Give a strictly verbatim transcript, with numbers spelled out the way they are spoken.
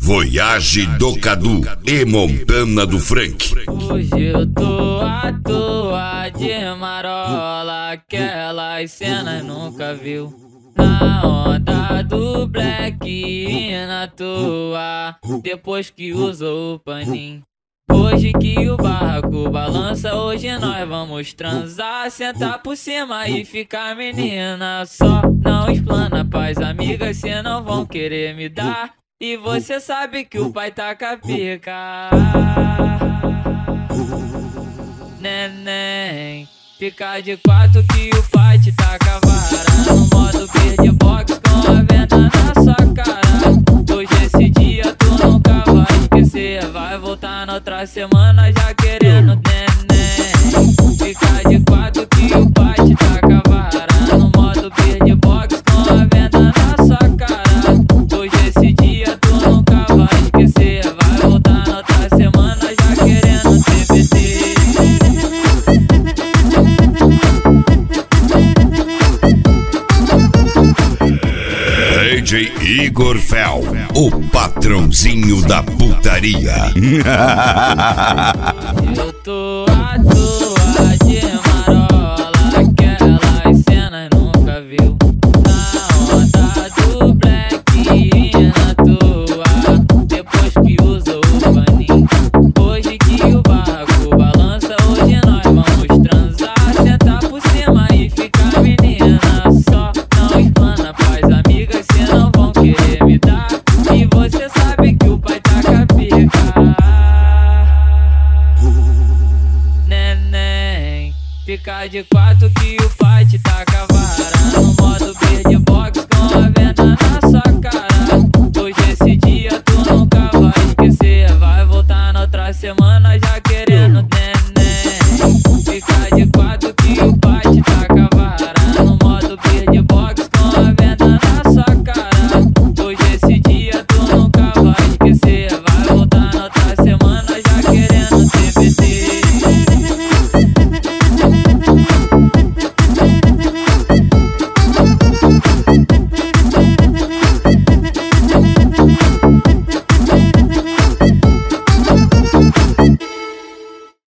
Voyage do Cadu e Montana do Frank. Hoje eu tô à toa de marola, aquelas cenas nunca viu. Na onda do black e na toa, depois que usou o paninho. Hoje que o barraco balança, hoje nós vamos transar, sentar por cima e ficar menina. Só não explana pras amigas, cê não vão querer me dar. E você sabe que o pai tá com a pica. Neném, fica de quatro que o pai te tá com a vara. No modo beatbox com a venda na sua cara. Hoje esse dia tu nunca vai esquecer. Vai voltar na outra semana já querendo neném. Fica de quatro que o pai te tá com a vara. No modo beatbox com a venda na sua cara. Hoje esse dia tu nunca vai esquecer. Vai voltar na outra semana já querendo T B T. D J Igor Fel, o patrãozinho da putaria. Eu tô à toa de marola, aquelas cenas nunca viu. Na onda do black e na toa, depois que usou o paninho. Hoje que o barraco balança, hoje nós vamos transar, sentar por cima e ficar menina. Só não explana pras amigas, cê não vão querer me dar. E você sabe que o pai tá com a pica. Neném, fica de quatro que o pai